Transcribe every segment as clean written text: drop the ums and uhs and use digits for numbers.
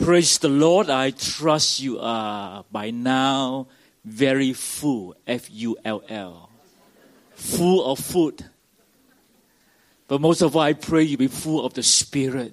Praise the Lord. I trust you are by now very full, F-U-L-L, full of food. But most of all, I pray you be full of the Spirit.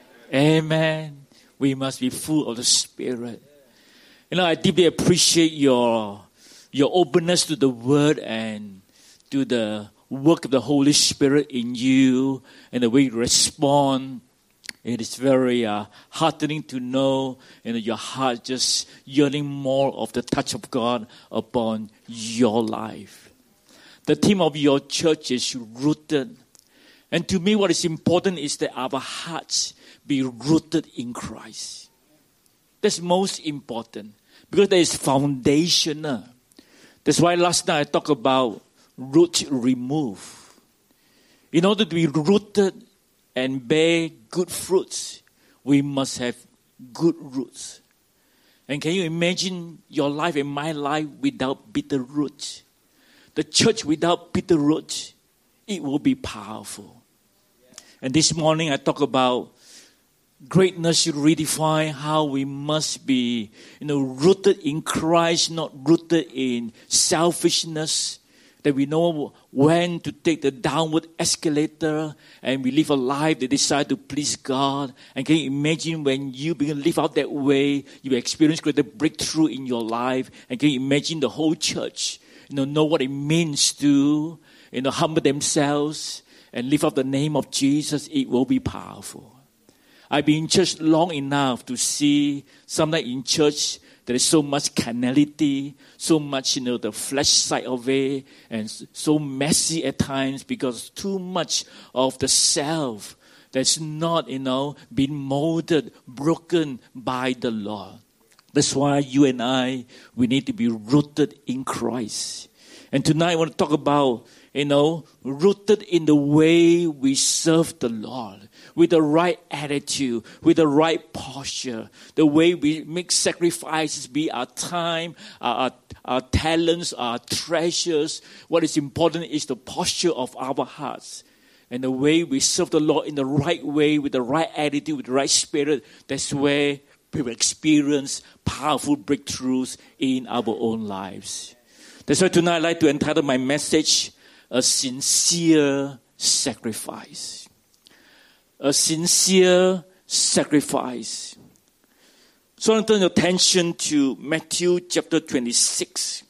Amen. We must be full of the Spirit. You know, I deeply appreciate your openness to the Word and to the work of the Holy Spirit in you and the way you respond. It is very heartening to know your heart just yearning more of the touch of God upon your life. The theme of your church is rooted. And to me, what is important is that our hearts be rooted in Christ. That's most important because that is foundational. That's why last night I talked about root remove. In order to be rooted and bear good fruits, we must have good roots. And can you imagine your life and my life without bitter roots? The church without bitter roots, it will be powerful. And this morning I talk about greatness redefined, how we must be, rooted in Christ, not rooted in selfishness. That we know when to take the downward escalator and we live a life that decide to please God. And can you imagine when you begin to live out that way, you experience greater breakthrough in your life. And can you imagine the whole church, know what it means to, humble themselves and lift up the name of Jesus. It will be powerful. I've been in church long enough to see sometimes in church there is so much carnality, so much, the flesh side of it, and so messy at times because too much of the self that's not, been molded, broken by the Lord. That's why you and I, we need to be rooted in Christ. And tonight I want to talk about, rooted in the way we serve the Lord. With the right attitude, with the right posture, the way we make sacrifices, be our time, our talents, our treasures. What is important is the posture of our hearts. And the way we serve the Lord in the right way, with the right attitude, with the right spirit, that's where we will experience powerful breakthroughs in our own lives. That's why tonight I'd like to entitle my message, A Sincere Sacrifice. A sincere sacrifice. So I want to turn your attention to Matthew chapter 26.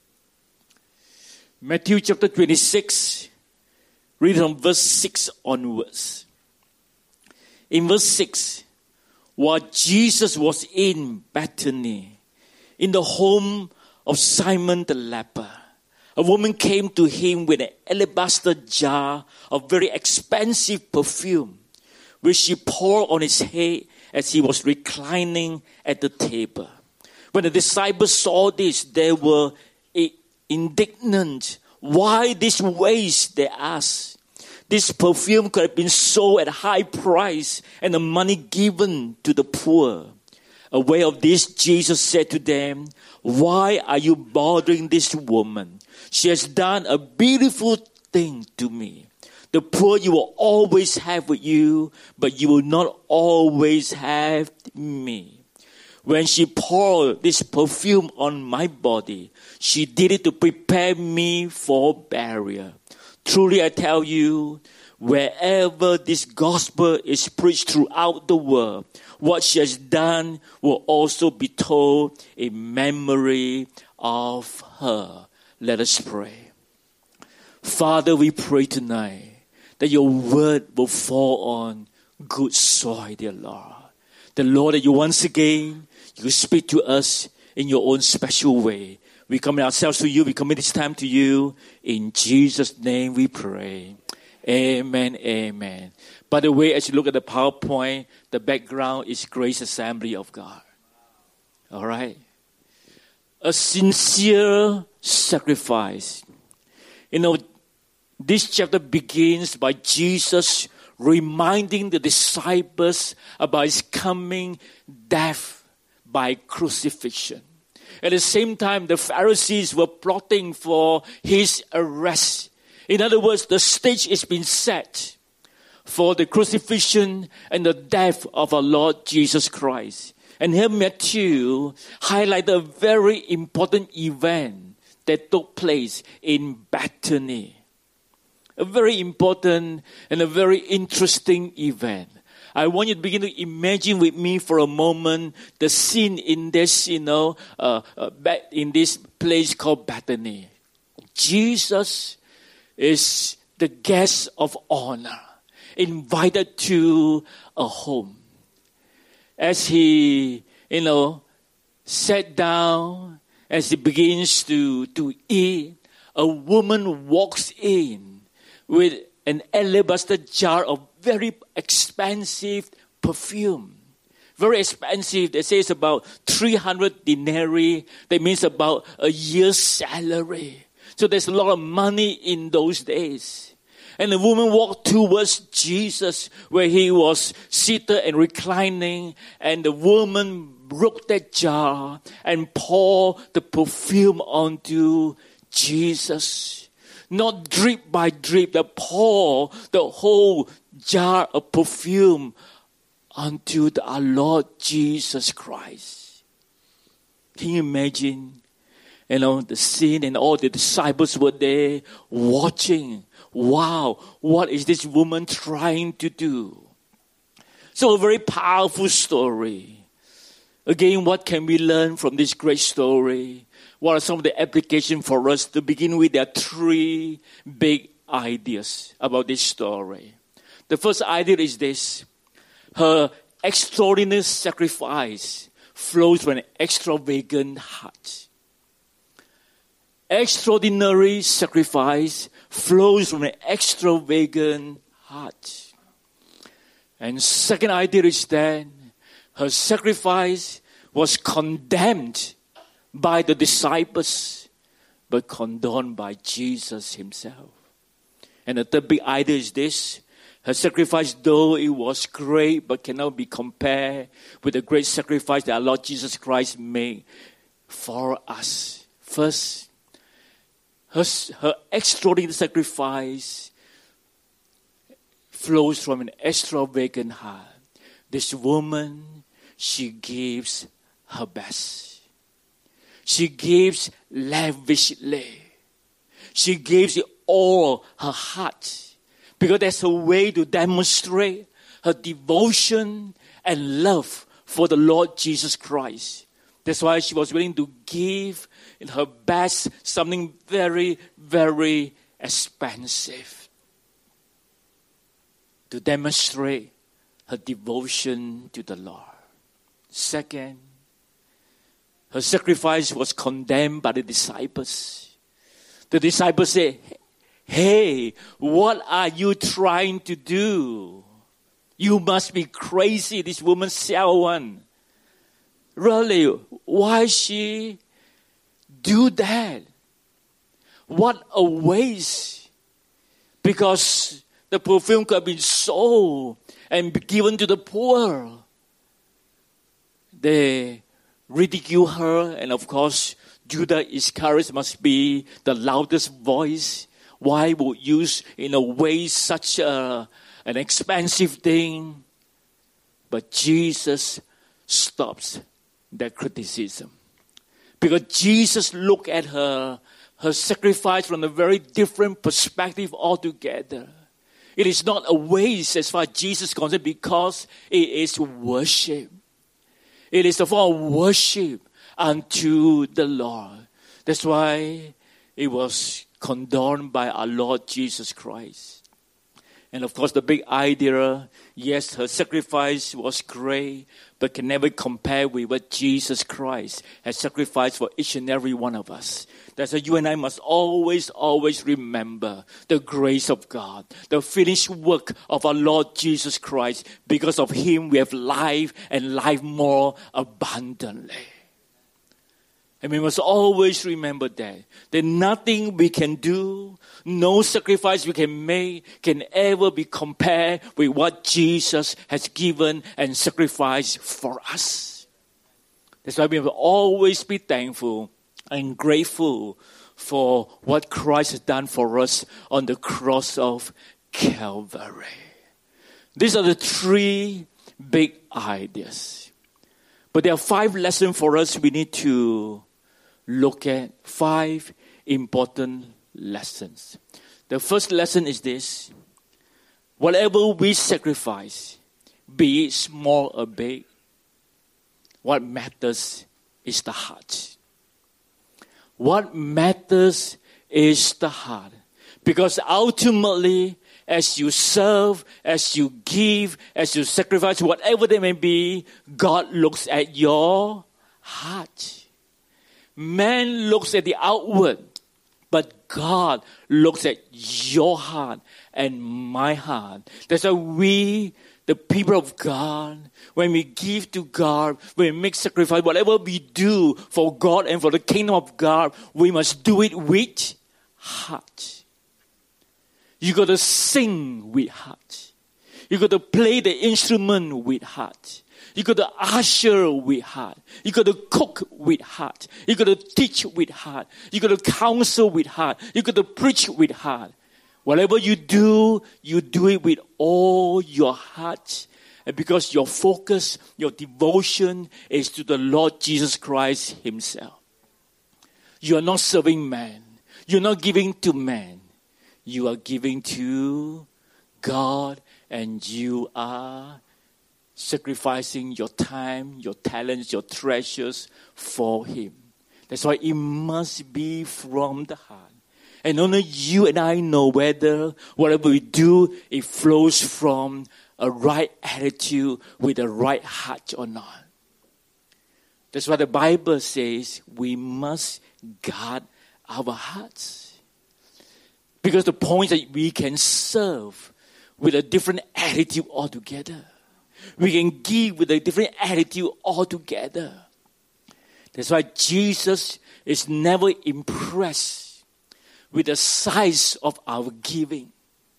Matthew chapter 26, read from verse 6 onwards. In verse 6, while Jesus was in Bethany, in the home of Simon the leper, a woman came to him with an alabaster jar of very expensive perfume, which she poured on his head as he was reclining at the table. When the disciples saw this, they were indignant. Why this waste, they asked. This perfume could have been sold at a high price and the money given to the poor. Aware of this, Jesus said to them, why are you bothering this woman? She has done a beautiful thing to me. The poor you will always have with you, but you will not always have me. When she poured this perfume on my body, she did it to prepare me for burial. Truly I tell you, wherever this gospel is preached throughout the world, what she has done will also be told in memory of her. Let us pray. Father, we pray tonight that your word will fall on good soil, dear Lord. The Lord, that you once again, you speak to us in your own special way. We commit ourselves to you. We commit this time to you. In Jesus' name we pray. Amen, amen. By the way, as you look at the PowerPoint, the background is Grace Assembly of God. All right? A sincere sacrifice. This chapter begins by Jesus reminding the disciples about his coming death by crucifixion. At the same time, the Pharisees were plotting for his arrest. In other words, the stage is being set for the crucifixion and the death of our Lord Jesus Christ. And here Matthew highlighted a very important event that took place in Bethany. A very important and a very interesting event. I want you to begin to imagine with me for a moment the scene in this, in this place called Bethany. Jesus is the guest of honor, invited to a home. As he, sat down, as he begins to eat, a woman walks in with an alabaster jar of very expensive perfume. Very expensive. They say it's about 300 denarii. That means about a year's salary. So there's a lot of money in those days. And the woman walked towards Jesus where he was seated and reclining. And the woman broke that jar and poured the perfume onto Jesus. Not drip by drip, but pour the whole jar of perfume onto our Lord Jesus Christ. Can you imagine? The scene, and all the disciples were there watching. Wow, what is this woman trying to do? So a very powerful story. Again, what can we learn from this great story? What are some of the applications for us? To begin with, there are three big ideas about this story. The first idea is this. Her extraordinary sacrifice flows from an extravagant heart. Extraordinary sacrifice flows from an extravagant heart. And second idea is that her sacrifice was condemned by the disciples, but condoned by Jesus himself. And the third big idea is this. Her sacrifice, though it was great, but cannot be compared with the great sacrifice that our Lord Jesus Christ made for us. First, her extraordinary sacrifice flows from an extravagant heart. This woman, she gives her best. She gives lavishly. She gives it all her heart. Because that's a way to demonstrate her devotion and love for the Lord Jesus Christ. That's why she was willing to give in her best something very, very expensive. To demonstrate her devotion to the Lord. Second, her sacrifice was condemned by the disciples. The disciples said, "Hey, what are you trying to do? You must be crazy, this woman sell one. Really, why she do that? What a waste." Because the perfume could have been sold and be given to the poor. They ridicule her, and of course, Judas Iscariot must be the loudest voice. Why would you, waste such an expensive thing? But Jesus stops that criticism. Because Jesus looked at her sacrifice from a very different perspective altogether. It is not a waste as far as Jesus is concerned because it is worship. It is a form of worship unto the Lord. That's why it was condoned by our Lord Jesus Christ. And of course, the big idea, yes, her sacrifice was great, but can never compare with what Jesus Christ has sacrificed for each and every one of us. That's why you and I must always, always remember the grace of God, the finished work of our Lord Jesus Christ. Because of Him, we have life and life more abundantly. And we must always remember that nothing we can do, no sacrifice we can make can ever be compared with what Jesus has given and sacrificed for us. That's why we will always be thankful and grateful for what Christ has done for us on the cross of Calvary. These are the 3 big ideas. But there are 5 lessons for us we need to look at. 5 important lessons. The first lesson is this. Whatever we sacrifice, be it small or big, what matters is the heart. What matters is the heart. Because ultimately, as you serve, as you give, as you sacrifice, whatever they may be, God looks at your heart. Man looks at the outward, but God looks at your heart and my heart. That's why we, the people of God, when we give to God, when we make sacrifice, whatever we do for God and for the kingdom of God, we must do it with heart. You got to sing with heart. You got to play the instrument with heart. You got to usher with heart. You got to cook with heart. You got to teach with heart. You got to counsel with heart. You got to preach with heart. Whatever you do it with all your heart. And because your focus, your devotion is to the Lord Jesus Christ himself. You are not serving man. You're not giving to man. You are giving to God, and you are sacrificing your time, your talents, your treasures for him. That's why it must be from the heart. And only you and I know whether whatever we do, it flows from a right attitude with a right heart or not. That's why the Bible says we must guard our hearts. Because the point is that we can serve with a different attitude altogether. We can give with a different attitude altogether. That's why Jesus is never impressed with the size of our giving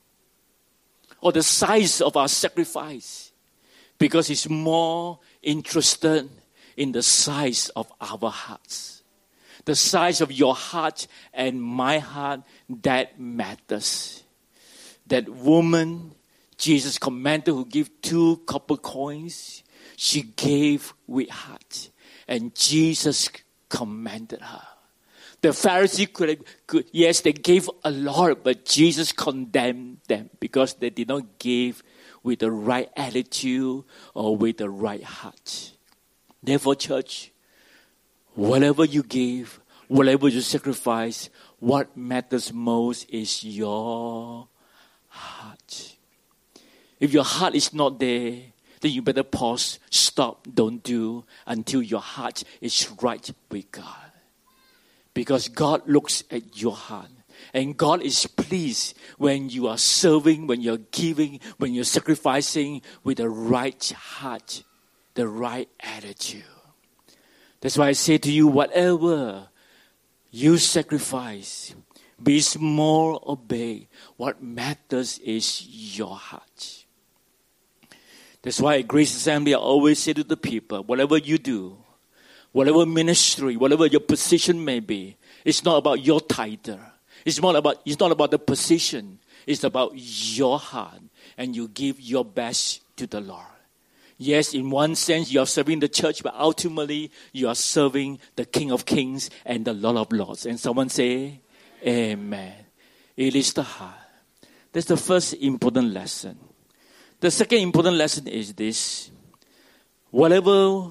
or the size of our sacrifice, because he's more interested in the size of our hearts. The size of your heart and my heart, that matters. That woman, Jesus commanded, who gave 2 copper coins, she gave with heart. And Jesus commanded her. The Pharisee could, yes, they gave a lot, but Jesus condemned them because they did not give with the right attitude or with the right heart. Therefore, church, whatever you give, whatever you sacrifice, what matters most is your heart. If your heart is not there, then you better pause, stop, don't do until your heart is right with God. Because God looks at your heart. And God is pleased when you are serving, when you're giving, when you're sacrificing with the right heart, the right attitude. That's why I say to you, whatever you sacrifice, be small or big, what matters is your heart. That's why at Grace Assembly I always say to the people, whatever you do, whatever ministry, whatever your position may be, it's not about your title. It's not about the position. It's about your heart. And you give your best to the Lord. Yes, in one sense, you are serving the church, but ultimately, you are serving the King of Kings and the Lord of Lords. And someone say, Amen. It is the heart. That's the first important lesson. The second important lesson is this. Whatever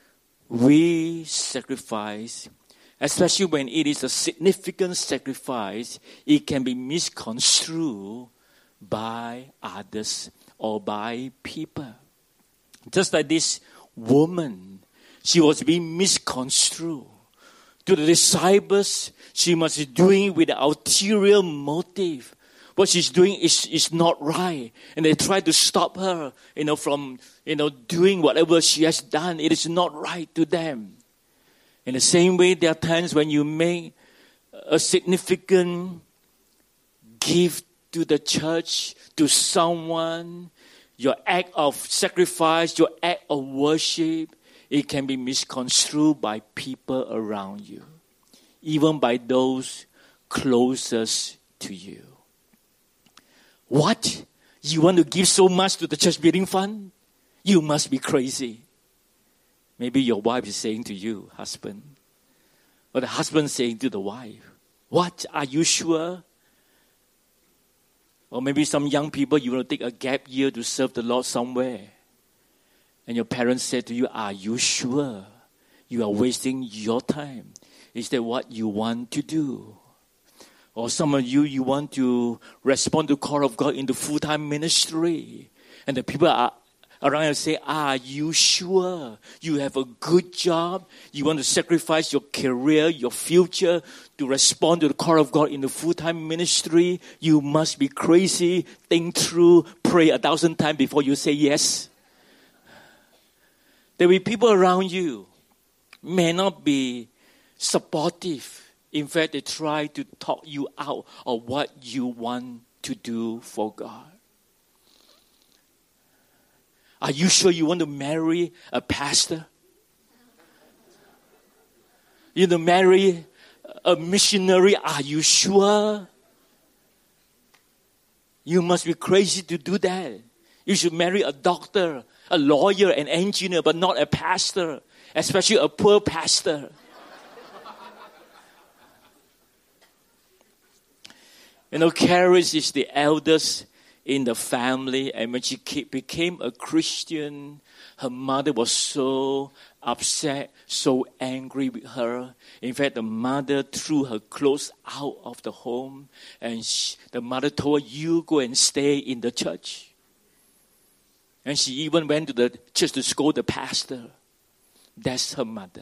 we sacrifice, especially when it is a significant sacrifice, it can be misconstrued by others or by people. Just like this woman, she was being misconstrued. To the disciples, she must be doing with an ulterior motive. What she's doing is not right. And they try to stop her, from, doing whatever she has done. It is not right to them. In the same way, there are times when you make a significant gift to the church, to someone, your act of sacrifice, your act of worship, it can be misconstrued by people around you, even by those closest to you. What You want to give so much to the church building fund? You must be crazy. Maybe your wife is saying to you, husband, or the husband saying to the wife, what, are you sure? Or maybe some young people, you want to take a gap year to serve the Lord somewhere. And your parents said to you, are you sure? You are wasting your time. Is that what you want to do? Or some of you, you want to respond to the call of God in the full-time ministry. And the people are around you say, are you sure? You have a good job. You want to sacrifice your career, your future to respond to the call of God in the full-time ministry. You must be crazy. Think through, pray 1,000 times before you say yes. There will be people around you may not be supportive. In fact, they try to talk you out of what you want to do for God. Are you sure you want to marry a pastor? You want to marry a missionary? Are you sure? You must be crazy to do that. You should marry a doctor, a lawyer, an engineer, but not a pastor, especially a poor pastor. Charis is the eldest in the family, and when she became a Christian, her mother was so upset, so angry with her. In fact, the mother threw her clothes out of the home, and the mother told her, you go and stay in the church. And she even went to the church to scold the pastor. That's her mother.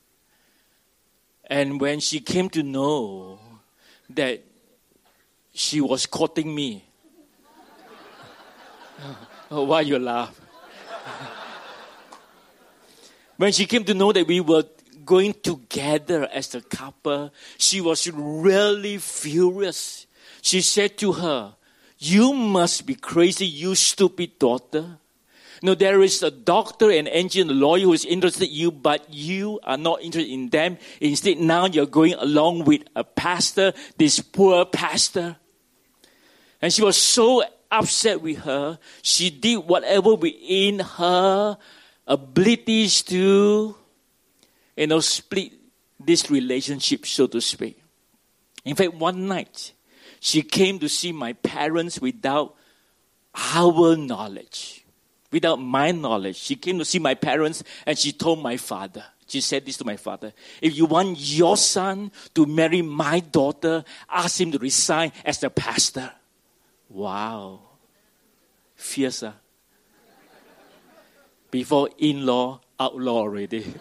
And when she came to know that she was courting me, why you laugh? When she came to know that we were going together as a couple, she was really furious. She said to her, you must be crazy, you stupid daughter. No, there is a doctor, an engineer, a lawyer who is interested in you, but you are not interested in them. Instead, now you're going along with a pastor, this poor pastor. And she was so upset with her. She did whatever within her abilities to, split this relationship, so to speak. In fact, one night, she came to see my parents without our knowledge. Without my knowledge. She came to see my parents and she told my father. She said this to my father. If you want your son to marry my daughter, ask him to resign as a pastor. Wow. Fierce, huh? Before in-law, outlaw already.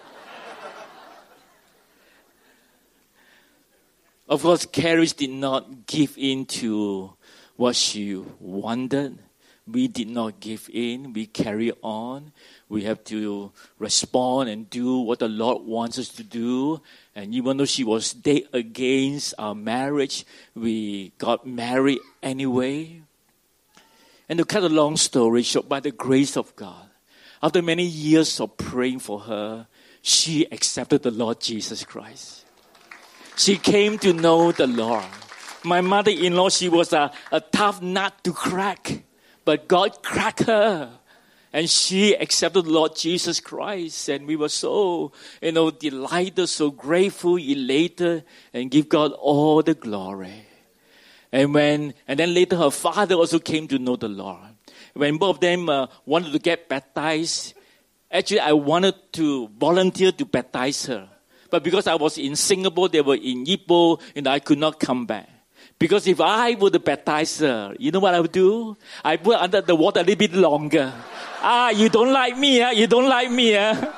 Of course, Charis did not give in to what she wanted. We did not give in. We carry on. We have to respond and do what the Lord wants us to do. And even though she was dead against our marriage, we got married anyway. And to cut a long story short, by the grace of God, after many years of praying for her, she accepted the Lord Jesus Christ. She came to know the Lord. My mother-in-law, she was a tough nut to crack. But God cracked her. And she accepted the Lord Jesus Christ. And we were so, delighted, so grateful, elated, and give God all the glory. And then later her father also came to know the Lord. When both of them wanted to get baptized, actually I wanted to volunteer to baptize her. But because I was in Singapore, they were in Ipoh, and I could not come back. Because if I were to baptize her, you know what I would do? I put her under the water a little bit longer. You don't like me, huh? You don't like me, huh?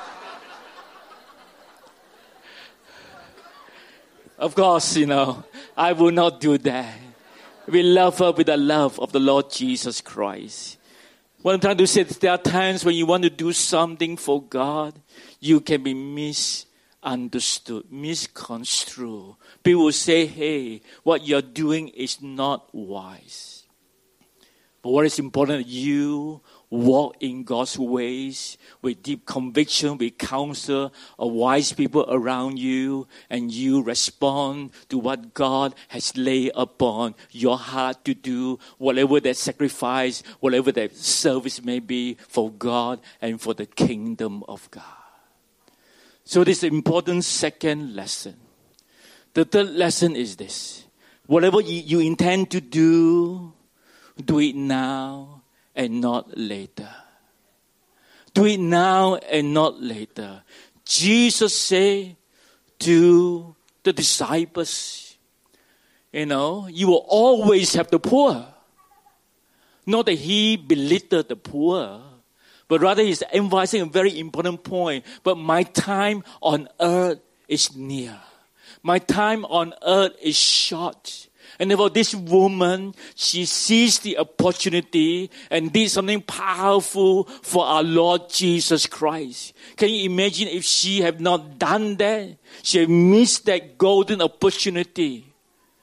Of course, I will not do that. We love her with the love of the Lord Jesus Christ. What I'm trying to say is there are times when you want to do something for God, you can be misunderstood, misconstrued. People will say, hey, what you're doing is not wise. But what is important, you walk in God's ways with deep conviction, with counsel of wise people around you, and you respond to what God has laid upon your heart to do, whatever that sacrifice, whatever that service may be for God and for the kingdom of God. So this is an important second lesson. The third lesson is this. Whatever you intend to do it now and not later. Do it now and not later. Jesus said to the disciples, you will always have the poor. Not that he belittled the poor, but rather he's emphasizing a very important point. But my time on earth is near. My time on earth is short. And therefore this woman, she seized the opportunity and did something powerful for our Lord Jesus Christ. Can you imagine if she had not done that? She had missed that golden opportunity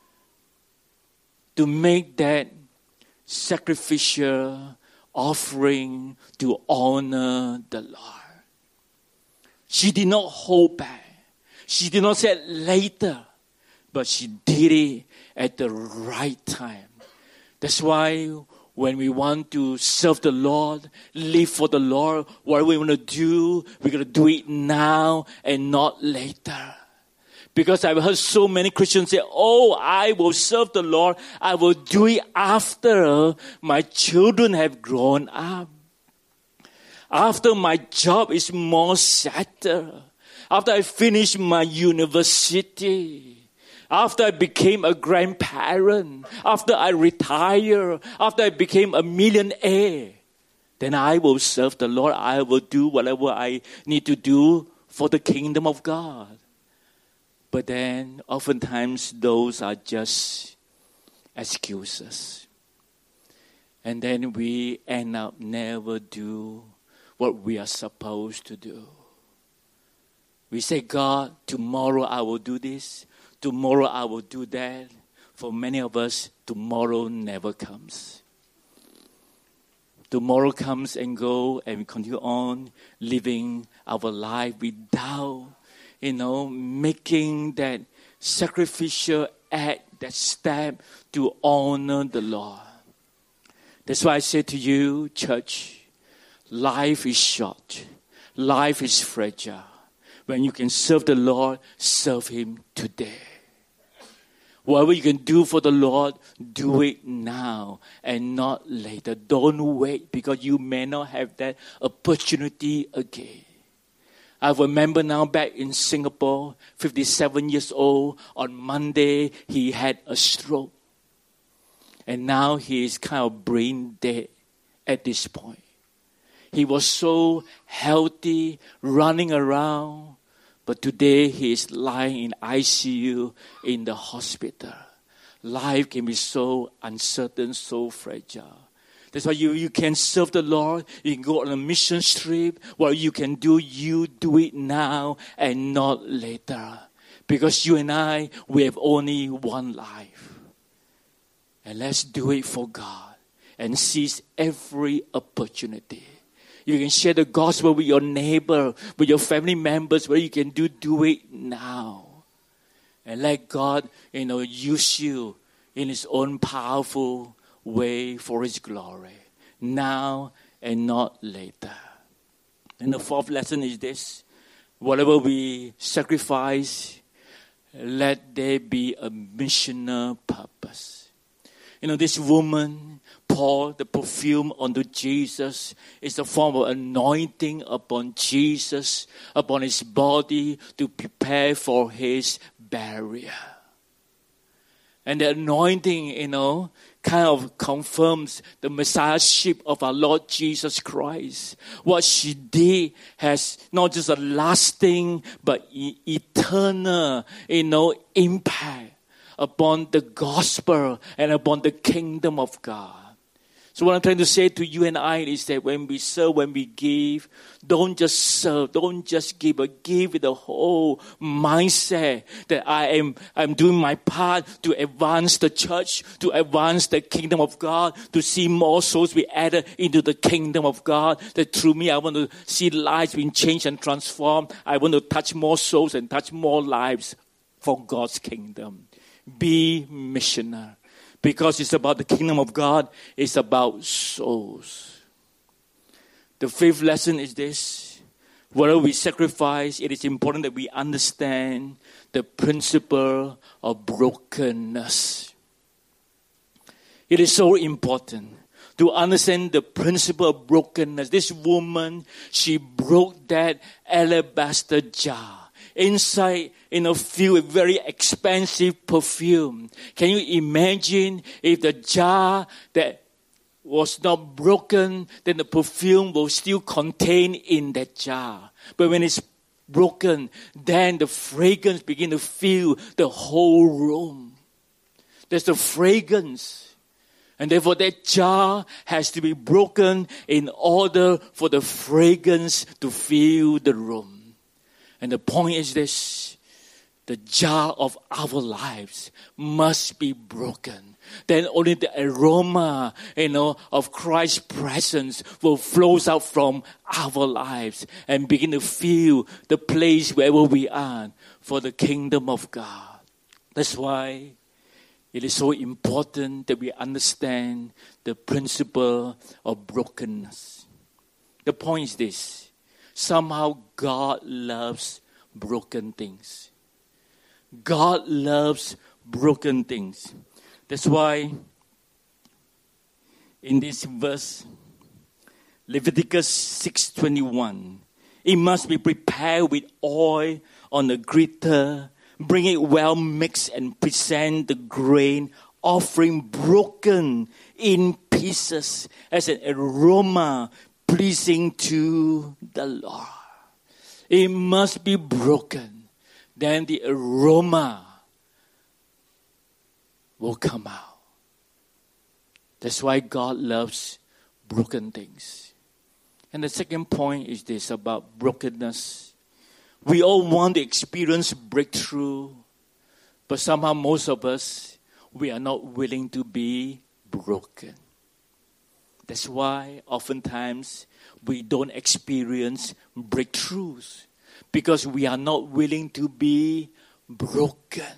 to make that sacrificial offering to honor the Lord. She did not hold back. She did not say later, but she did it at the right time. That's why when we want to serve the Lord, live for the Lord, what we want to do, we're going to do it now and not later. Because I've heard so many Christians say, I will serve the Lord. I will do it after my children have grown up. After my job is more settled. After I finish my university, after I became a grandparent, after I retire, after I became a millionaire, then I will serve the Lord. I will do whatever I need to do for the kingdom of God. But then oftentimes those are just excuses. And then we end up never do what we are supposed to do. We say, God, tomorrow I will do this. Tomorrow I will do that. For many of us, tomorrow never comes. Tomorrow comes and goes, and we continue on living our life without, making that sacrificial act, that step to honor the Lord. That's why I say to you, church, life is short. Life is fragile. When you can serve the Lord, serve Him today. Whatever you can do for the Lord, do it now and not later. Don't wait because you may not have that opportunity again. I remember now back in Singapore, 57 years old, on Monday, he had a stroke. And now he is kind of brain dead at this point. He was so healthy, running around. But today he is lying in ICU in the hospital. Life can be so uncertain, so fragile. That's why you can serve the Lord. You can go on a mission trip. What you can do, you do it now and not later. Because you and I, we have only one life. And let's do it for God and seize every opportunity. You can share the gospel with your neighbor, with your family members, where you can do it now. And let God, use you in His own powerful way for His glory. Now and not later. And the fourth lesson is this. Whatever we sacrifice, let there be a missional purpose. This woman poured the perfume onto Jesus. It's a form of anointing upon Jesus, upon His body to prepare for His burial. And the anointing, kind of confirms the Messiahship of our Lord Jesus Christ. What she did has not just a lasting, but eternal, impact upon the gospel and upon the kingdom of God. So what I'm trying to say to you and I is that when we serve, when we give, don't just serve, don't just give, but give with the whole mindset that I'm doing my part to advance the church, to advance the kingdom of God, to see more souls be added into the kingdom of God. That through me, I want to see lives being changed and transformed. I want to touch more souls and touch more lives for God's kingdom. Be missionary. Because it's about the kingdom of God, it's about souls. The fifth lesson is this. Whatever we sacrifice, it is important that we understand the principle of brokenness. It is so important to understand the principle of brokenness. This woman, she broke that alabaster jar. Inside, filled with very expensive perfume. Can you imagine if the jar that was not broken, then the perfume will still contain in that jar. But when it's broken, then the fragrance begin to fill the whole room. There's the fragrance. And therefore that jar has to be broken in order for the fragrance to fill the room. And the point is this, the jar of our lives must be broken. Then only the aroma, of Christ's presence will flow out from our lives and begin to fill the place wherever we are for the kingdom of God. That's why it is so important that we understand the principle of brokenness. The point is this. Somehow God loves broken things. God loves broken things. That's why in this verse, Leviticus 6:21, it must be prepared with oil on a gritter, bring it well mixed and present the grain offering broken in pieces as an aroma pleasing to the Lord. It must be broken. Then the aroma will come out. That's why God loves broken things. And the second point is this about brokenness. We all want to experience breakthrough, but somehow most of us, we are not willing to be broken. That's why oftentimes we don't experience breakthroughs because we are not willing to be broken.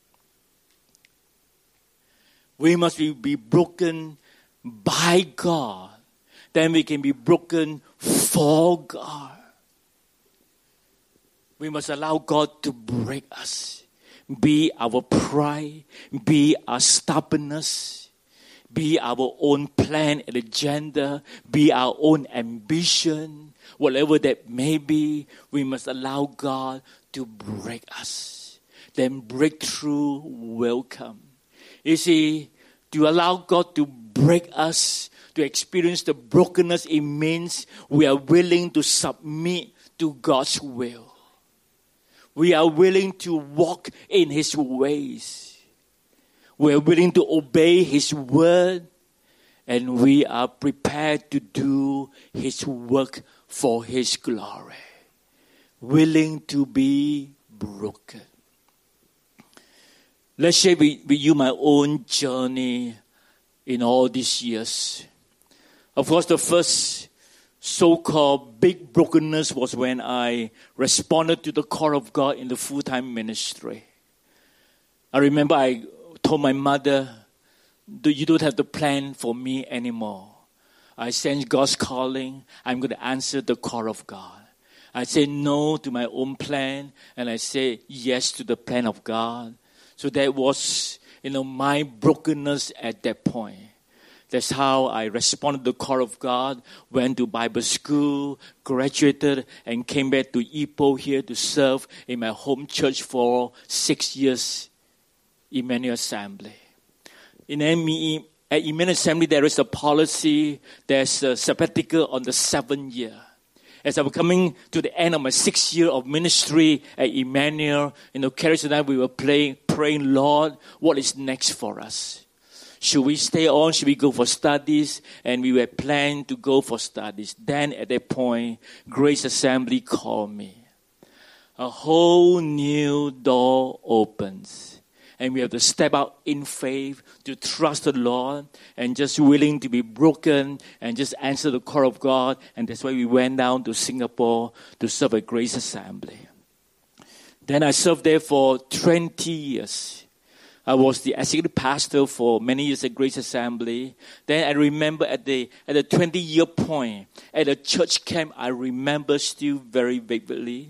We must be broken by God. Then we can be broken for God. We must allow God to break us. Be our pride, be our stubbornness, be our own plan and agenda, be our own ambition, whatever that may be, we must allow God to break us. Then breakthrough will come. You see, to allow God to break us, to experience the brokenness, it means we are willing to submit to God's will. We are willing to walk in His ways. We are willing to obey His word, and we are prepared to do His work for His glory. Willing to be broken. Let's share with you my own journey in all these years. Of course, the first so-called big brokenness was when I responded to the call of God in the full-time ministry. I remember I told my mother, you don't have to plan for me anymore. I sense God's calling. I'm going to answer the call of God. I say no to my own plan, and I say yes to the plan of God. So that was, my brokenness at that point. That's how I responded to the call of God, went to Bible school, graduated, and came back to Ipoh here to serve in my home church for 6 years, Emmanuel Assembly. At Emmanuel Assembly, there is a policy, there's a sabbatical on the 7th year. As I was coming to the end of my 6th year of ministry at Emmanuel, Carrie and I, we were praying, Lord, what is next for us? Should we stay on? Should we go for studies? And we were planning to go for studies. Then at that point, Grace Assembly called me. A whole new door opens. And we have to step out in faith to trust the Lord and just willing to be broken and just answer the call of God. And that's why we went down to Singapore to serve at Grace Assembly. Then I served there for 20 years. I was the executive pastor for many years at Grace Assembly. Then I remember at the 20-year point, at a church camp, I remember still very vividly.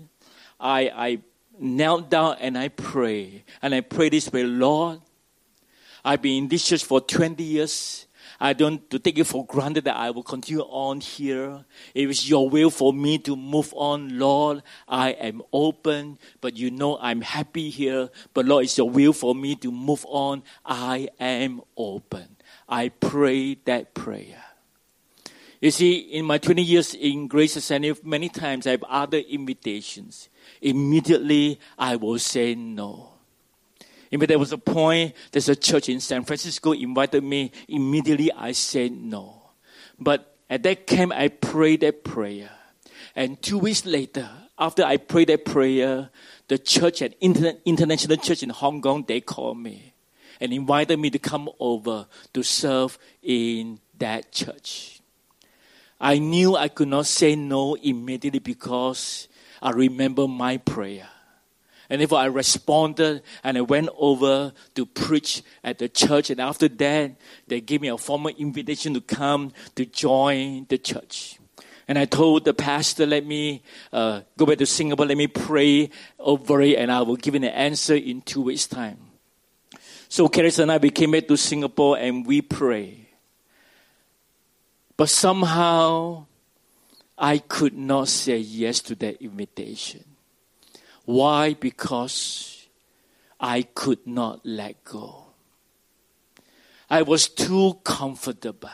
I knelt down and I prayed. And I prayed this way, Lord, I've been in this church for 20 years. I don't to take it for granted that I will continue on here. If it's your will for me to move on, Lord, I am open. But you know I'm happy here. But Lord, it's your will for me to move on. I am open. I prayed that prayer. You see, in my 20 years in Grace Assembly, many times I have other invitations. Immediately, I will say no. If there was a point, there's a church in San Francisco invited me. Immediately, I said no. But at that camp, I prayed that prayer. And 2 weeks later, after I prayed that prayer, the church at International Church in Hong Kong, they called me and invited me to come over to serve in that church. I knew I could not say no immediately because I remember my prayer. And therefore I responded and I went over to preach at the church. And after that, they gave me a formal invitation to come to join the church. And I told the pastor, let me go back to Singapore, let me pray over it, and I will give an answer in 2 weeks' time. So Charis and I, we came back to Singapore and we prayed. But somehow, I could not say yes to that invitation. Why? Because I could not let go. I was too comfortable.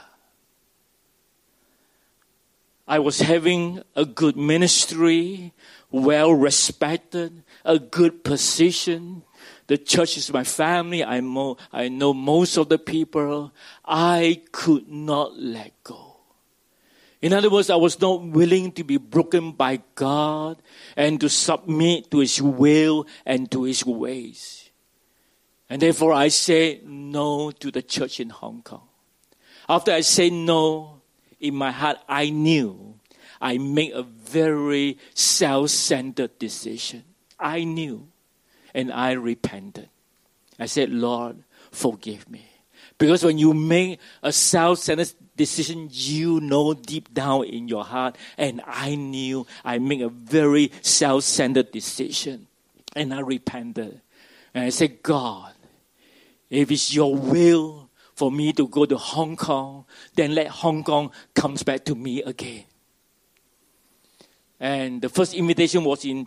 I was having a good ministry, well respected, a good position. The church is my family. I know most of the people. I could not let go. In other words, I was not willing to be broken by God and to submit to His will and to His ways. And therefore, I said no to the church in Hong Kong. After I said no, in my heart, I knew I made a very self-centered decision. I knew, and I repented. I said, Lord, forgive me. Because when you make a self-centered decision, you know deep down in your heart, and I knew I made a very self-centered decision. And I repented. And I said, God, if it's your will for me to go to Hong Kong, then let Hong Kong comes back to me again. And the first invitation was in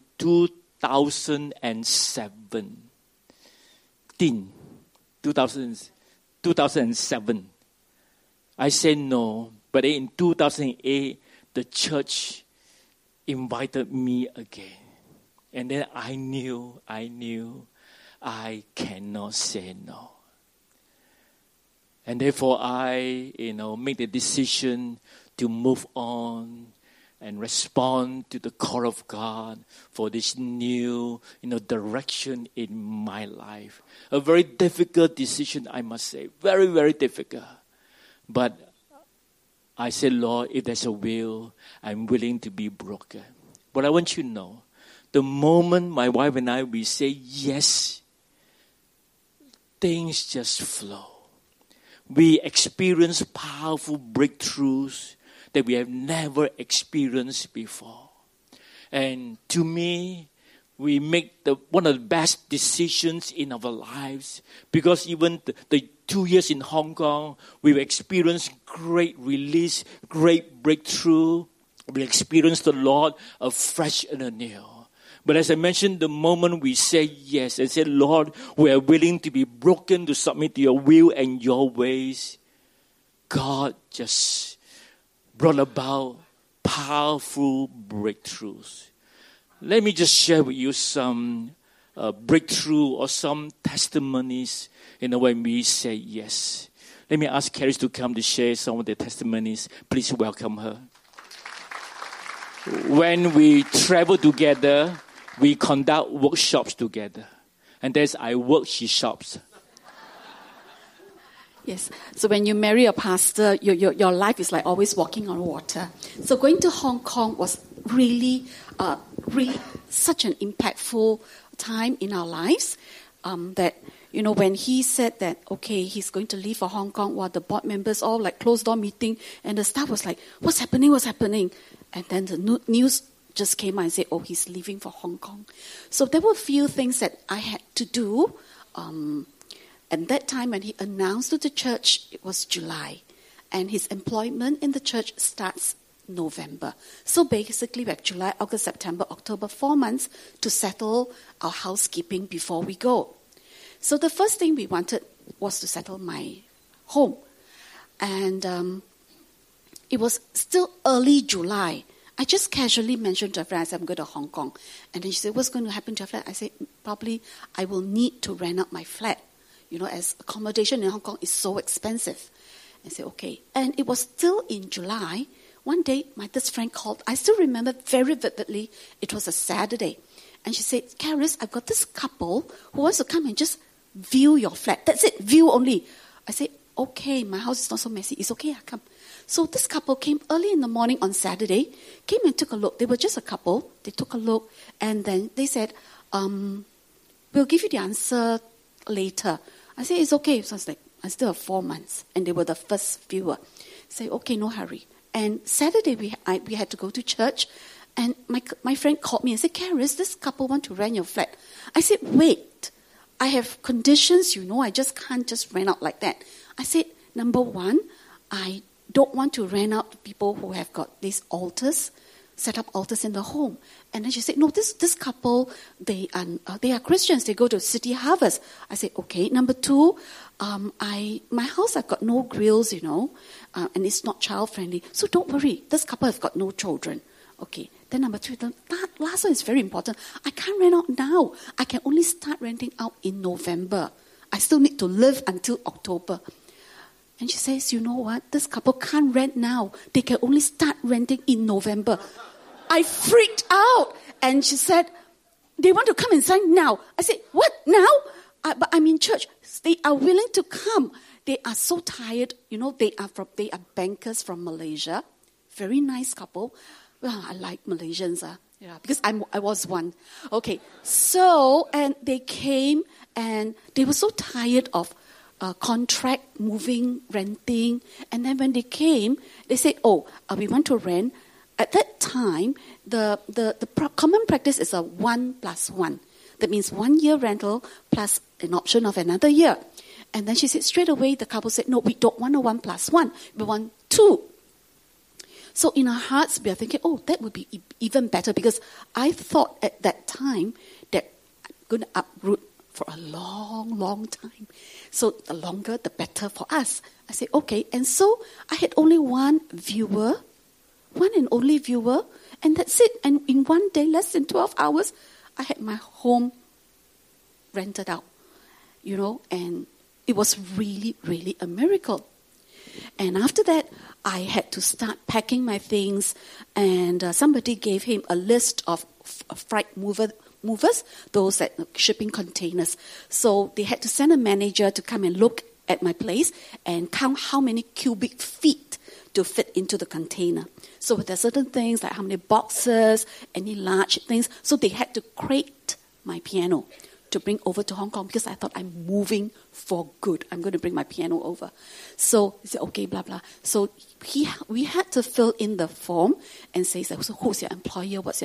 2007. 2007. I said no, but in 2008, the church invited me again. And then I knew I cannot say no. And therefore I, made the decision to move on and respond to the call of God for this new, direction in my life. A very difficult decision, I must say. Very, very difficult. But I said, Lord, if there's a will, I'm willing to be broken. But I want you to know, the moment my wife and I, we say yes, things just flow. We experience powerful breakthroughs that we have never experienced before. And to me, we make one of the best decisions in our lives, because even the 2 years in Hong Kong, we've experienced great release, great breakthrough. We experienced the Lord afresh and anew. But as I mentioned, the moment we say yes and say, Lord, we are willing to be broken to submit to your will and your ways, God just brought about powerful breakthroughs. Let me just share with you some breakthrough or some testimonies when we say yes. Let me ask Caris to come to share some of the testimonies. Please welcome her. When we travel together, we conduct workshops together. And as I work, she shops. Yes. So when you marry a pastor, your life is like always walking on water. So going to Hong Kong was really such an impactful time in our lives. That, when he said that, okay, he's going to leave for Hong Kong, while the board members all like closed door meeting, and the staff was like, what's happening? And then the news just came out and said, oh, he's leaving for Hong Kong. So there were a few things that I had to do. And that time when he announced to the church, it was July. And his employment in the church starts November. So basically we have July, August, September, October, 4 months to settle our housekeeping before we go. So the first thing we wanted was to settle my home. And it was still early July. I just casually mentioned to a friend, I said, I'm going to Hong Kong. And then she said, what's going to happen to your flat? I said, probably I will need to rent out my flat. As accommodation in Hong Kong is so expensive. I said, okay. And it was still in July. One day, this friend called. I still remember very vividly. It was a Saturday. And she said, Caris, I've got this couple who wants to come and just view your flat. That's it, view only. I said, okay, my house is not so messy. It's okay, I'll come. So this couple came early in the morning on Saturday, came and took a look. They were just a couple. They took a look, and then they said, we'll give you the answer later. I said, it's okay. So I was like, I still have 4 months. And they were the first viewer. I said, okay, no hurry. And Saturday, we had to go to church. And my friend called me and said, Caris, this couple want to rent your flat. I said, wait, I have conditions, I just can't just rent out like that. I said, number one, I don't want to rent out to people who have got these altars, set up altars in the home. And then she said, no, this couple, they are Christians. They go to City Harvest. I said, okay. Number two, my house, I've got no grills, and it's not child-friendly. So don't worry. This couple have got no children. Okay. Then number three, that last one is very important. I can't rent out now. I can only start renting out in November. I still need to live until October. And she says, you know what? This couple can't rent now. They can only start renting in November. I freaked out. And she said, they want to come and sign now. I said, what, now? But I'm in church. They are willing to come. They are so tired. They are bankers from Malaysia. Very nice couple. Well, I like Malaysians. Because I was one. Okay. So, and they came and they were so tired of contract, moving, renting. And then when they came, they said, we want to rent. At that time, the common practice is a 1+1. That means 1 year rental plus an option of another year. And then she said, straight away, the couple said, no, we don't want a 1+1. We want 2. So in our hearts, we are thinking, that would be even better, because I thought at that time that I'm going to uproot for a long, long time. So the longer, the better for us. I said, okay. And so I had only one and only viewer, and that's it. And in one day, less than 12 hours, I had my home rented out, and it was really, really a miracle. And after that, I had to start packing my things, and somebody gave him a list of freight movers, those that shipping containers. So they had to send a manager to come and look at my place and count how many cubic feet to fit into the container. So there are certain things like how many boxes, any large things. So they had to crate my piano to bring over to Hong Kong, because I thought I'm moving for good. I'm going to bring my piano over. So he said, okay, blah, blah. So we had to fill in the form and say, so who's your employer? What's your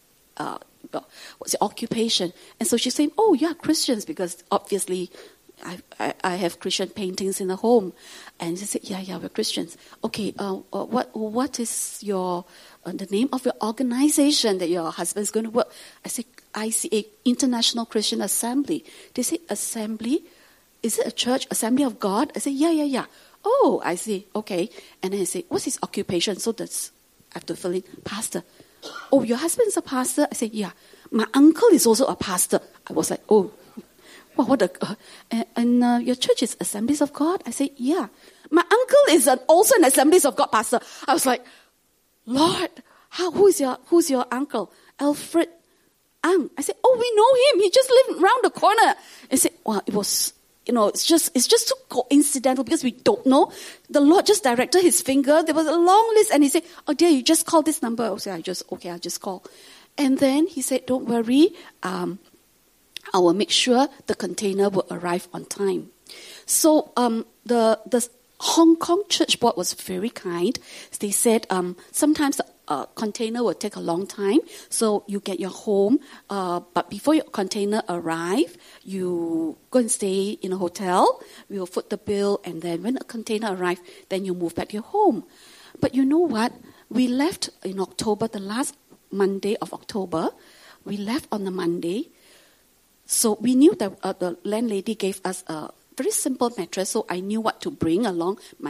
occupation? And so she said, you are Christians, because obviously I have Christian paintings in the home. And she said, yeah, we're Christians. Okay, what is the name of your organization that your husband's going to work? I said, ICA, International Christian Assembly. They say, assembly? Is it a church? Assembly of God? I said, yeah. Oh, I see. Okay. And then I say, what's his occupation? So I have to fill in, pastor. Oh, your husband's a pastor? I said, yeah. My uncle is also a pastor. I was like, Well, your church is Assemblies of God? I said, yeah. My uncle is also an Assemblies of God pastor. I was like, Lord, who's your uncle? Alfred Ang. I said, oh, we know him. He just lived around the corner. I said, well, it was, it's just so coincidental because we don't know. The Lord just directed his finger. There was a long list and he said, oh dear, you just call this number. I said, I'll just call. And then he said, don't worry, I will make sure the container will arrive on time. So the Hong Kong Church Board was very kind. They said sometimes the container will take a long time, so you get your home, but before your container arrive, you go and stay in a hotel. We will foot the bill, and then when the container arrive, then you move back to your home. But you know what? We left in October, the last Monday of October. We left on the Monday. So we knew that the landlady gave us a very simple mattress, so I knew what to bring along, my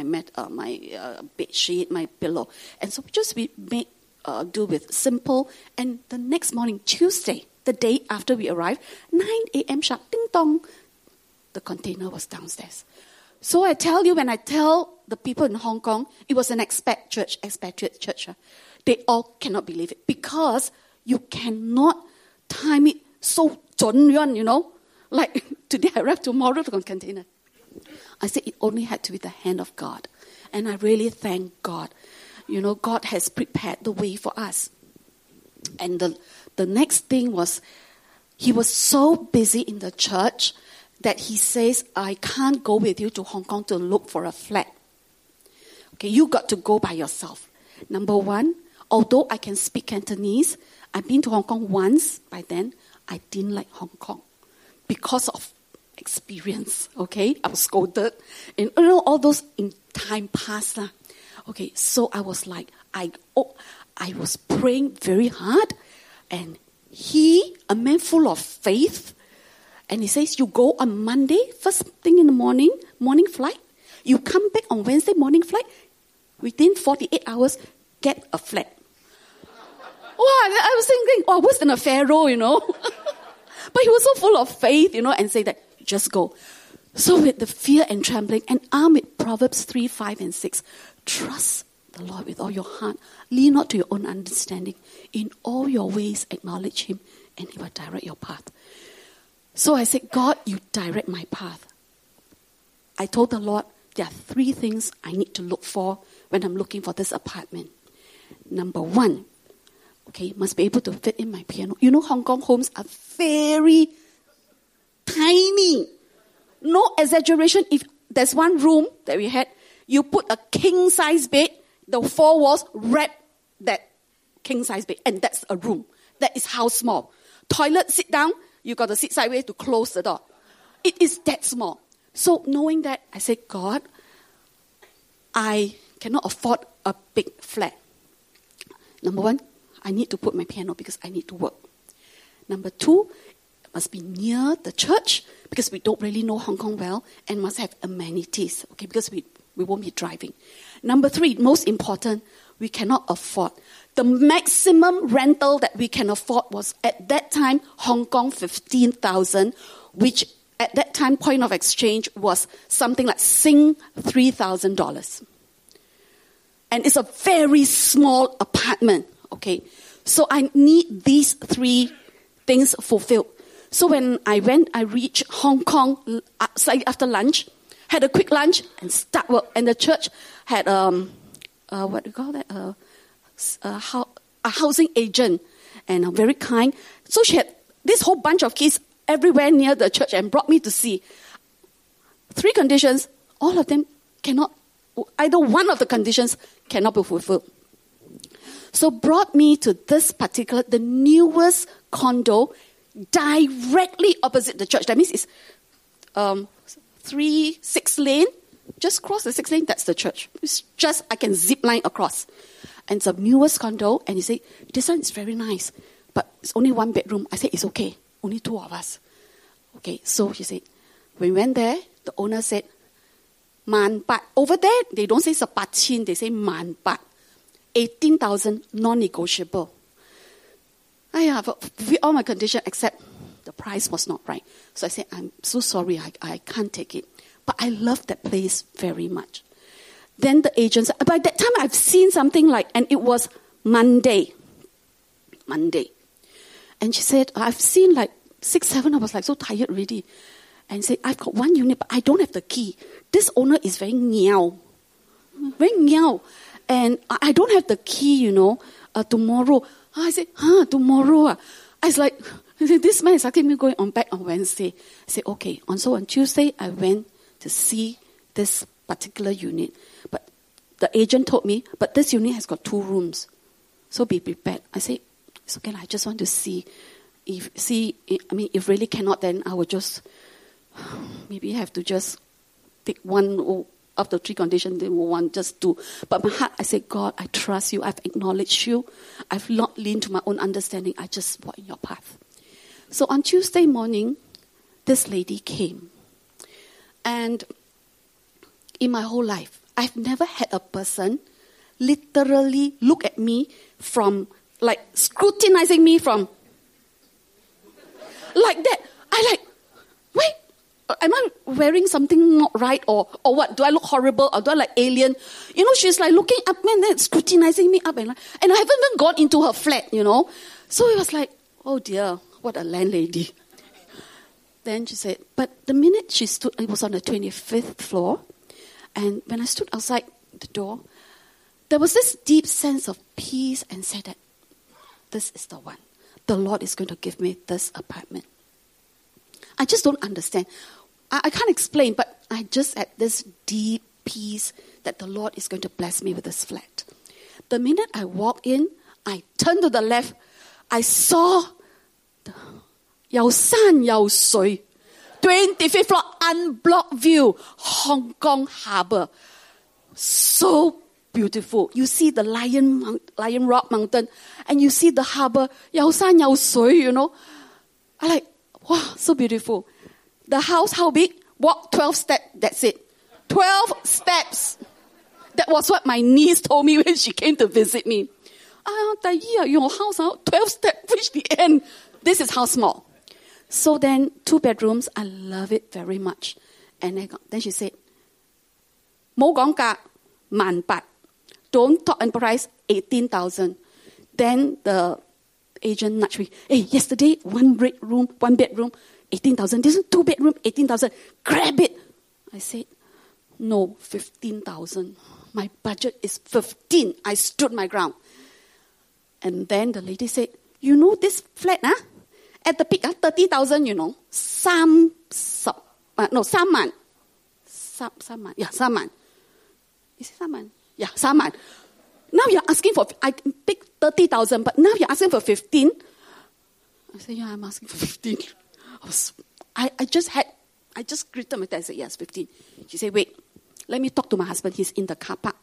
bed sheet, my pillow. And so we made do with simple. And the next morning, Tuesday, the day after we arrived, 9 a.m. sharp, ding dong, the container was downstairs. So I tell you, when I tell the people in Hong Kong, it was an expatriate church. They all cannot believe it because you cannot time it so 准yuan, like today I arrived, tomorrow the container. I said it only had to be the hand of God. And I really thank God. God has prepared the way for us. And the next thing was, he was so busy in the church that he says, I can't go with you to Hong Kong to look for a flat. Okay, you got to go by yourself. Number one, although I can speak Cantonese, I've been to Hong Kong once by then, I didn't like Hong Kong because of experience, okay? I was scolded. And all those in time past. Okay, so I was like, I was praying very hard. And he, a man full of faith, and he says, you go on Monday, first thing in the morning flight. You come back on Wednesday morning flight. Within 48 hours, get a flat. Wow, I was thinking, worse than a pharaoh, But he was so full of faith, and say that, just go. So with the fear and trembling, and armed with Proverbs 3, 5, and 6, trust the Lord with all your heart. Lean not to your own understanding. In all your ways, acknowledge him, and he will direct your path. So I said, God, you direct my path. I told the Lord, there are 3 things I need to look for when I'm looking for this apartment. Number 1, okay, must be able to fit in my piano. Hong Kong homes are very tiny. No exaggeration. If there's one room that we had, you put a king-size bed, the 4 walls wrap that king-size bed, and that's a room. That is how small. Toilet, sit down, you got to sit sideways to close the door. It is that small. So knowing that, I said, God, I cannot afford a big flat. Number 1, I need to put my piano because I need to work. Number 2, it must be near the church because we don't really know Hong Kong well, and must have amenities, okay, because we won't be driving. Number 3, most important, we cannot afford. The maximum rental that we can afford was at that time Hong Kong 15,000, which at that time point of exchange was something like Sing $3,000. And it's a very small apartment. Okay, so I need these 3 things fulfilled. So when I reached Hong Kong slightly after lunch, had a quick lunch and start work. And the church had what do you call that? A housing agent, and very kind. So she had this whole bunch of kids everywhere near the church and brought me to see. 3 conditions, all of them cannot. Either one of the conditions cannot be fulfilled. So brought me to this particular, the newest condo, directly opposite the church. That means it's 6 lane. Just cross the 6 lane, that's the church. It's just, I can zip line across. And it's the newest condo, and he said, this one is very nice, but it's only 1 bedroom. I said, it's okay, only 2 of us. Okay, so she said, when we went there, the owner said, Man Bat. Over there, they don't say Sapachin, they say Man Bat. 18,000 non-negotiable. I have all my condition except The price was not right. So I said, I'm so sorry, I can't take it. But I love that place very much. Then the agent said, by that time I've seen something like, and it was Monday. And she said, I've seen like 6, 7, I was like so tired already. And said, I've got one unit, but I don't have the key. This owner is very ngiao. And I don't have the key, tomorrow. I said, tomorrow? I was like, this man is asking me going on back on Wednesday. I said, okay. So on Tuesday, I went to see this particular unit. But the agent told me, but this unit has got 2 rooms. So be prepared. I said, it's okay. I just want to see. If really cannot, then I will just maybe have to just take one of the 3 conditions. Then one, just 2. But my heart, I said, God, I trust you. I've acknowledged you. I've not leaned to my own understanding. I just walk in your path. So on Tuesday morning, this lady came. And in my whole life, I've never had a person literally look at me from, like, scrutinizing me from, like that. Wait, am I wearing something not right or what? Do I look horrible or do I like alien? She's like looking up and then scrutinizing me up and I haven't even gone into her flat, So it was like, oh dear, what a landlady. Then she said, but the minute she stood, it was on the 25th floor, and when I stood outside the door, there was this deep sense of peace and said that this is the one. The Lord is going to give me this apartment. I just don't understand. I can't explain, but I just had this deep peace that the Lord is going to bless me with this flat. The minute I walked in, I turned to the left, I saw the 有山有水, 25th floor, unblocked view, Hong Kong Harbour. So beautiful. You see the Lion Rock Mountain, and you see the harbour, 有山有水, I like, wow, so beautiful. The house, how big? Walk 12 steps, that's it. 12 steps. That was what my niece told me when she came to visit me. Your house, 12 steps, reach the end. This is how small. So then, 2 bedrooms, I love it very much. And then she said, 冇講價18,000. Don't talk in price, 18,000. Then the agent nudged me. Hey, yesterday, 1 bedroom, 18,000. This is 2 bedroom, 18,000. Grab it. I said, no, 15,000. My budget is 15. I stood my ground. And then the lady said, this flat, at the peak, 30,000, 3萬. Yeah, 3萬. Is it 3萬? Yeah, 3萬. Now you're asking for, I picked 30,000, but now you're asking for 15. I said, yeah, I'm asking for 15. I just greeted my dad and said, yes, 15. She said, wait, let me talk to my husband. He's in the car park.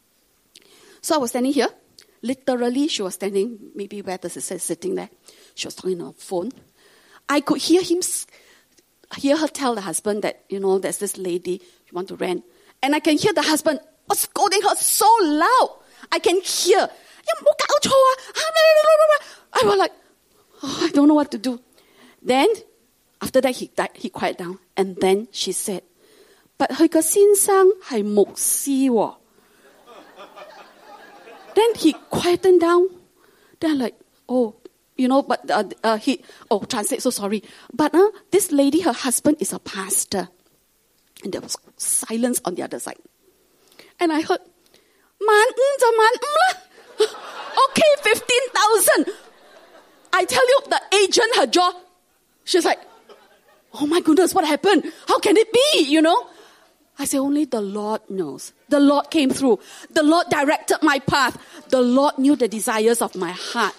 So I was standing here. Literally, she was standing, maybe where the sister is sitting there. She was talking on the phone. I could hear her tell the husband that, there's this lady you want to rent. And I can hear the husband scolding her so loud. I can hear. I was like, I don't know what to do. Then, after that, he quieted down. And then she said, but 佢個先生係牧師喎. Then he quieted down. Then I'm like, translate, so sorry. But this lady, her husband is a pastor. And there was silence on the other side. And I heard, 15,000 就15,000 啦. Okay, 15,000. I tell you, the agent, her jaw, she's like, oh my goodness, what happened? How can it be, I say, only the Lord knows. The Lord came through. The Lord directed my path. The Lord knew the desires of my heart.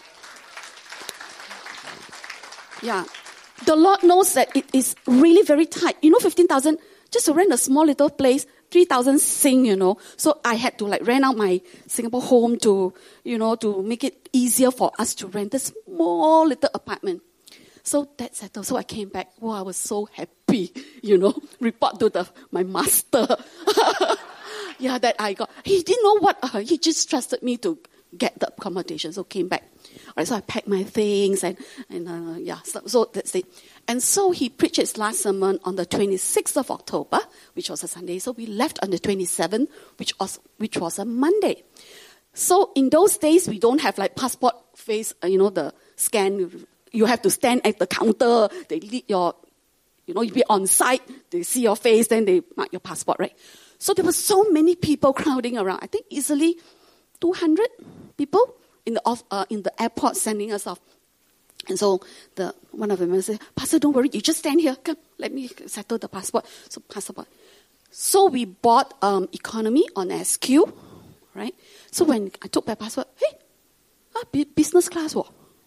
Yeah. The Lord knows that it is really very tight. 15,000, just to rent a small little place, 3,000 Sing, So I had to rent out my Singapore home to, to make it easier for us to rent this small little apartment. So that's settled. So I came back. Oh, I was so happy, report to my master. Yeah, that I got. He didn't know what, he just trusted me to get the accommodation. So came back. All right, so I packed my things and so that's it. And so he preached his last sermon on the 26th of October, which was a Sunday. So we left on the 27th, which was a Monday. So in those days, we don't have like passport face, the scan. You have to stand at the counter. They lead you be on site. They see your face, then they mark your passport, right? So there were so many people crowding around. I think easily 200 people in the airport sending us off. And so one of them said, "Pastor, don't worry, you just stand here. Come, let me settle the passport." So passport. So we bought economy on SQ, right? So when I took my passport, business class.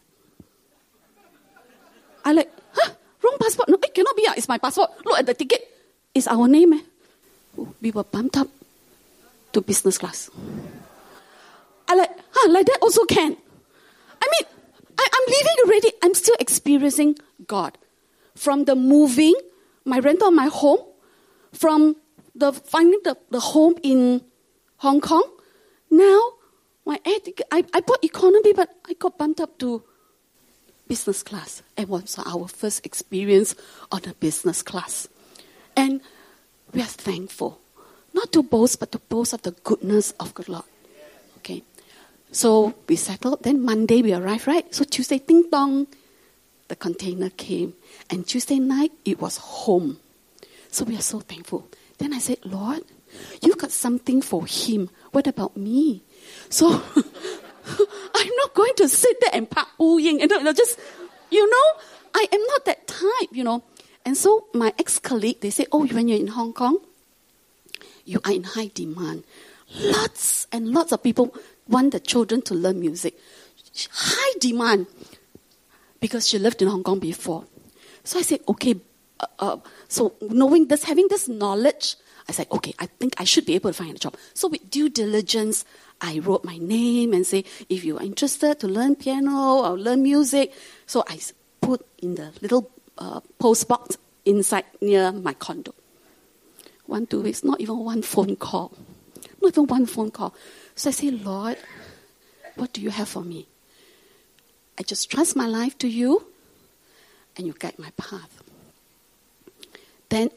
I like, wrong passport. No, it cannot be. It's my passport. Look at the ticket. It's our name. We were bumped up to business class. I like, like that also can. I mean, I'm leaving already. I'm still experiencing God. From the moving, my rental of my home, from the finding the home in Hong Kong. Now, my air ticket, I bought economy, but I got bumped up to business class. It was our first experience on a business class. And we are thankful. Not to boast, but to boast of the goodness of the Lord. Okay. So we settled. Then Monday we arrived, right? So Tuesday, ding dong, the container came. And Tuesday night, it was home. So we are so thankful. Then I said, "Lord, you got something for him. What about me?" So I'm not going to sit there and park oohing and I am not that type, And so my ex-colleague, they say, "Oh, when you're in Hong Kong, you are in high demand. Lots and lots of people want the children to learn music. High demand." Because she lived in Hong Kong before. So I said, okay, so knowing this, having this knowledge, I said, okay, I think I should be able to find a job. So with due diligence, I wrote my name and say, if you are interested to learn piano or learn music. So I put in the little post box inside near my condo. 1, 2 weeks, not even one phone call. Not even one phone call. So I say, "Lord, what do you have for me? I just trust my life to you and you guide my path." Then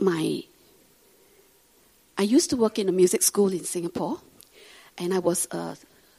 I used to work in a music school in Singapore, and I was a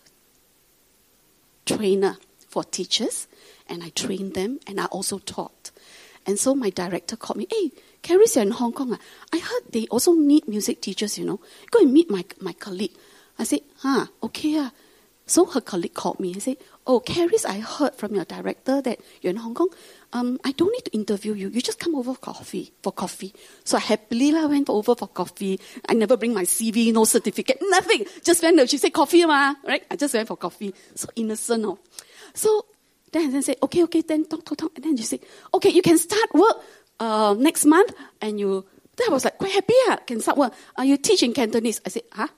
trainer for teachers, and I trained them, and I also taught. And so my director called me, "Hey, Caris, you're in Hong Kong. I heard they also need music teachers, Go and meet my colleague." I said, okay. So her colleague called me and said, "Oh, Caris, I heard from your director that you're in Hong Kong. I don't need to interview you. You just come over for coffee." So I happily went over for coffee. I never bring my CV, no certificate, nothing. Just went there. She said, "Coffee, right?" I just went for coffee. So innocent. So then I said, okay, then talk. And then she said, "Okay, you can start work next month." And then I was like, quite happy, can start work. You teach in Cantonese. I said, huh?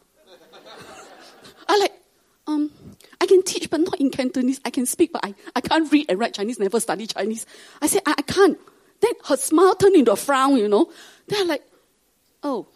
I can teach, but not in Cantonese. I can speak, but I can't read and write Chinese, never study Chinese. I said, I can't. Then her smile turned into a frown, Then I'm like, oh,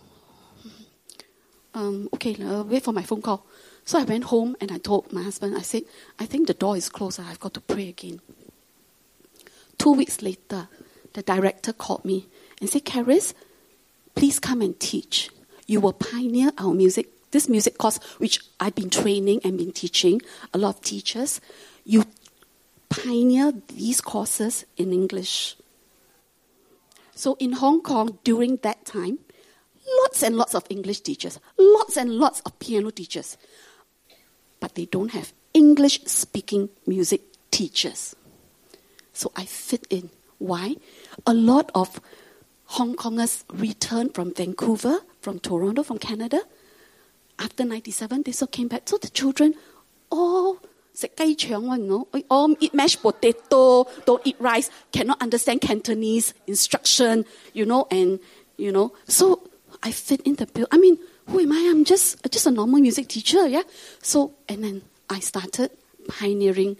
okay, wait for my phone call. So I went home and I told my husband, I said, "I think the door is closed. I've got to pray again." 2 weeks later, the director called me and said, "Caris, please come and teach. You will pioneer our this music course, which I've been training and been teaching a lot of teachers. You pioneer these courses in English." So in Hong Kong, during that time, lots and lots of English teachers, lots and lots of piano teachers, but they don't have English-speaking music teachers. So I fit in. Why? A lot of Hong Kongers returned from Vancouver, from Toronto, from Canada. After 97, they all came back. So the children all 食雞腸one, all eat mashed potato, don't eat rice, cannot understand Cantonese instruction, and So I fit in the bill. I mean, who am I? I'm just a normal music teacher, yeah. So and then I started pioneering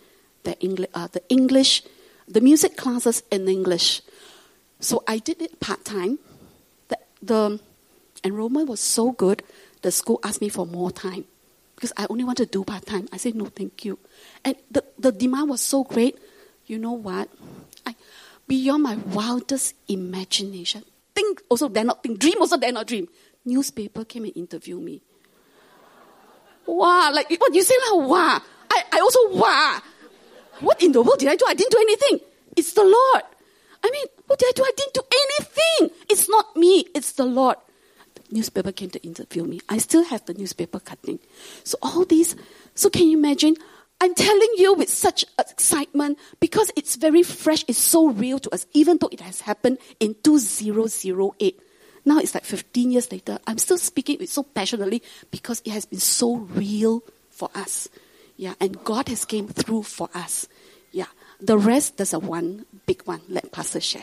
the music classes in English. So I did it part-time. The enrollment was so good, the school asked me for more time. because I only want to do part-time. I said, no, thank you. And the demand was so great. You know what? Beyond my wildest imagination. Think also dare not think. Dream also dare not dream. Newspaper came and interviewed me. Wow, like what you say now? Wow. I also wow. What in the world did I do? I didn't do anything. It's the Lord. I mean, what did I do? I didn't do anything. It's not me. It's the Lord. The newspaper came to interview me. I still have the newspaper cutting. So all these. So can you imagine? I'm telling you with such excitement because it's very fresh. It's so real to us, even though it has happened in 2008. Now it's like 15 years later. I'm still speaking it so passionately because it has been so real for us. Yeah, and God has came through for us. Yeah, the rest, there's a one big one. Let Pastor share.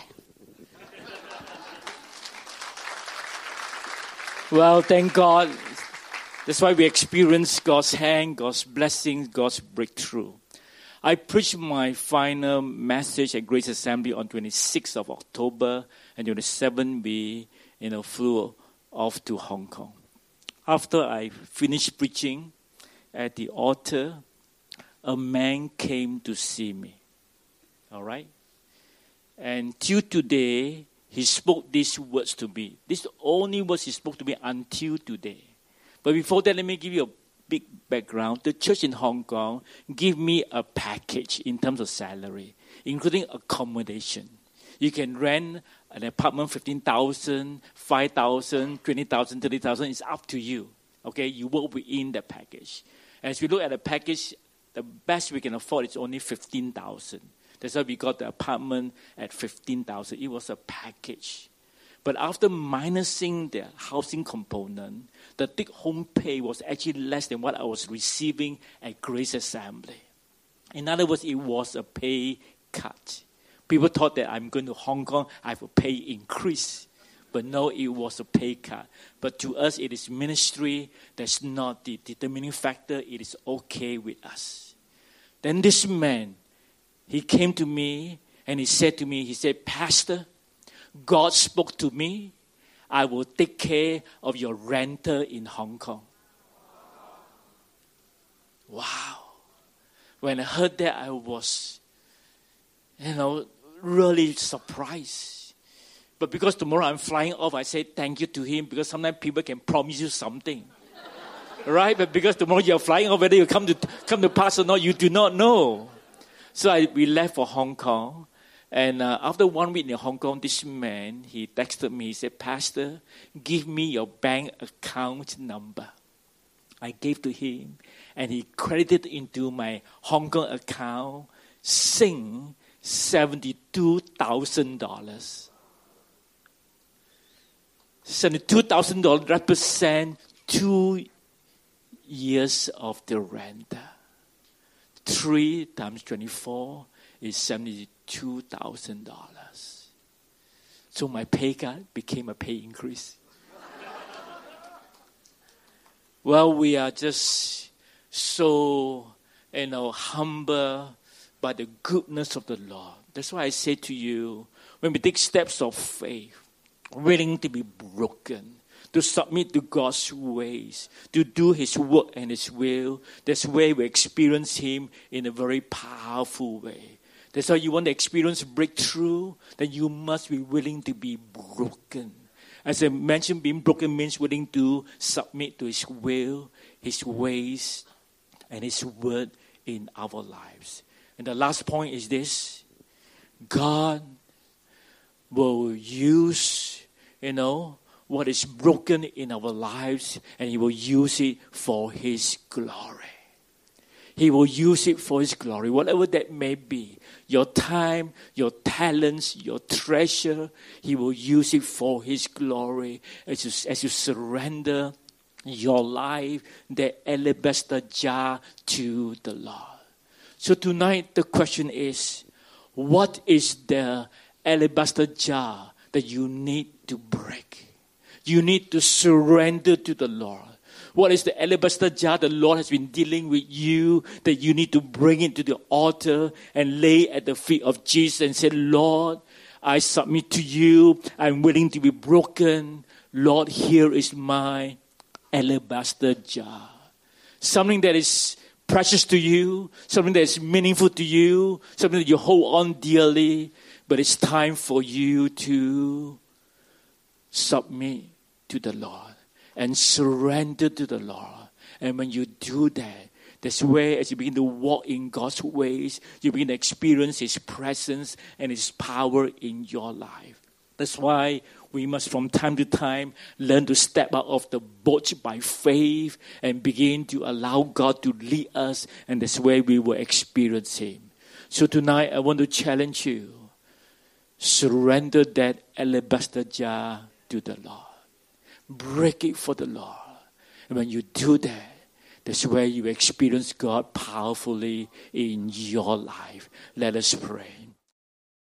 Well, thank God. That's why we experience God's hand, God's blessings, God's breakthrough. I preached my final message at Grace Assembly on 26th of October, and 27th we flew off to Hong Kong. After I finished preaching at the altar, a man came to see me. All right? And till today, he spoke these words to me. These are the only words he spoke to me until today. But before that, let me give you a big background. The church in Hong Kong gave me a package in terms of salary, including accommodation. You can rent an apartment, 15,000, 5,000, 20,000, 30,000. It's up to you. Okay, you work within the package. As we look at the package, the best we can afford is only 15,000. That's why we got the apartment at 15,000. It was a package. But after minusing the housing component, the take home pay was actually less than what I was receiving at Grace Assembly. In other words, it was a pay cut. People thought that I'm going to Hong Kong, I have a pay increase. But no, it was a pay cut. But to us, it is ministry. That's not the determining factor. It is okay with us. Then this man, he came to me and he said to me, he said, Pastor, God spoke to me. I will take care of your rental in Hong Kong. Wow. When I heard that, I was, really surprised. But because tomorrow I'm flying off, I say thank you to him because sometimes people can promise you something. Right? But because tomorrow you're flying off, whether you come to pass or not, you do not know. So we left for Hong Kong. And after 1 week in Hong Kong, this man, he texted me. He said, Pastor, give me your bank account number. I gave to him. And he credited into my Hong Kong account, $72,000. $72,000 represent 2 years of the rent. 3 times 24 is $72,000. So my pay cut became a pay increase. Well, we are just so, humble by the goodness of the Lord. That's why I say to you, when we take steps of faith, willing to be broken, to submit to God's ways, to do His work and His will, that's where we experience Him in a very powerful way. That's why you want to experience breakthrough, then you must be willing to be broken. As I mentioned, being broken means willing to submit to His will, His ways, and His word in our lives. And the last point is this: God will use, what is broken in our lives, and He will use it for His glory. He will use it for His glory, whatever that may be. Your time, your talents, your treasure, He will use it for His glory as you surrender your life, the alabaster jar, to the Lord. So tonight the question is, what is the alabaster jar that you need to break? You need to surrender to the Lord. What is the alabaster jar the Lord has been dealing with you that you need to bring it to the altar and lay at the feet of Jesus and say, Lord, I submit to you. I'm willing to be broken. Lord, here is my alabaster jar. something that is precious to you, something that is meaningful to you, something that you hold on dearly, but it's time for you to submit to the Lord and surrender to the Lord. And when you do that, that's where, as you begin to walk in God's ways, you begin to experience His presence and His power in your life. That's why we must, from time to time, learn to step out of the boat by faith and begin to allow God to lead us, and that's where we will experience Him. So tonight, I want to challenge you. Surrender that alabaster jar to the Lord. Break it for the Lord. And when you do that, that's where you experience God powerfully in your life. Let us pray.